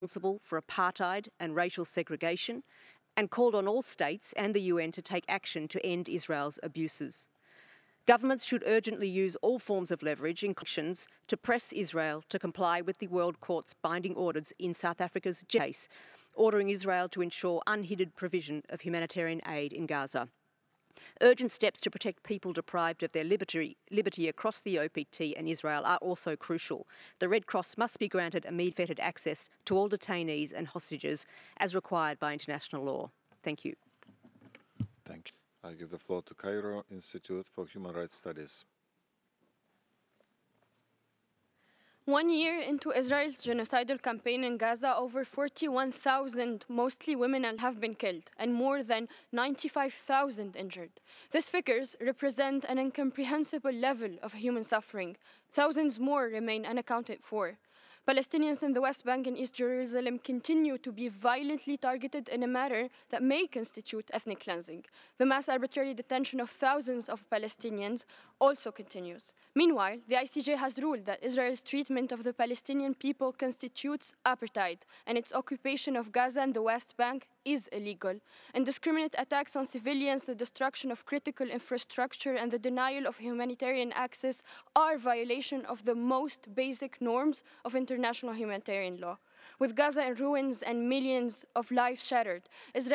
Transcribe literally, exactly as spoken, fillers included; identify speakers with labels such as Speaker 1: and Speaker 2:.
Speaker 1: responsible for apartheid and racial segregation, and called on all states and the U N to take action to end Israel's abuses. Governments should urgently use all forms of leverage, including to press Israel to comply with the World Court's binding orders in South Africa's case, ordering Israel to ensure unhindered provision of humanitarian aid in Gaza. Urgent steps to protect people deprived of their liberty, liberty across the O P T and Israel are also crucial. The Red Cross must be granted immediate access to all detainees and hostages as required by international law. Thank you.
Speaker 2: Thank you. I give the floor to Cairo Institute for Human Rights Studies.
Speaker 3: One year into Israel's genocidal campaign in Gaza, over forty-one thousand, mostly women, have been killed and more than ninety-five thousand injured. These figures represent an incomprehensible level of human suffering. Thousands more remain unaccounted for. Palestinians in the West Bank and East Jerusalem continue to be violently targeted in a manner that may constitute ethnic cleansing. The mass arbitrary detention of thousands of Palestinians also continues. Meanwhile, the I C J has ruled that Israel's treatment of the Palestinian people constitutes apartheid, and its occupation of Gaza and the West Bank is illegal. Indiscriminate attacks on civilians, the destruction of critical infrastructure, and the denial of humanitarian access are violation of the most basic norms of international humanitarian law. With Gaza in ruins and millions of lives shattered, Israel